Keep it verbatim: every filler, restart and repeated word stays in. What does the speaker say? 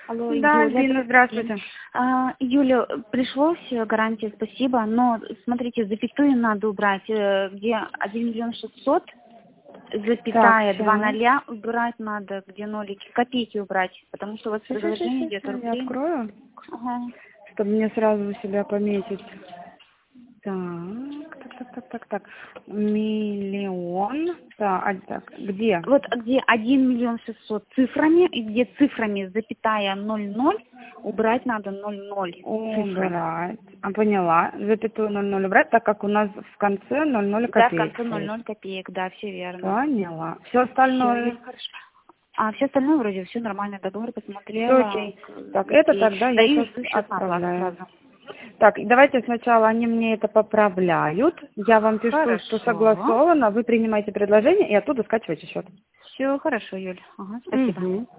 Алло, Да, Юля, Дина, здравствуйте. А, Юля, пришло все, гарантия, спасибо, но смотрите, запятую надо убрать, э, где один миллион шестьсот, запятая, Так, два сейчас. ноля убирать надо, где нолики, копейки убрать, потому что у вас Сейчас, сейчас, предложение сейчас, идет я рублей. открою, Ага. чтобы мне сразу себя пометить. Так, так, так, так, так, так. Миллион. Так, а, так, где? Вот где один миллион шестьсот цифрами, и где цифрами запятая ноль ноль, убрать надо ноль ноль цифрами. Убрать. А, поняла. Запятую ноль ноль убрать, так как у нас в конце ноль ноль Да, в копеек конце ноль стоит. ноль копеек, да, все верно. Поняла. Все Все, остальное. хорошо. А все остальное вроде все нормально, договор Все посмотрела. окей. Так, это И тогда я даю сейчас жду счет на оплату отправляю. сразу. Так, давайте сначала они мне это поправляют. Я вам пишу, что Хорошо. согласовано. Вы принимаете предложение и оттуда скачиваете счет. Все хорошо, Юль. Ага, спасибо. Угу.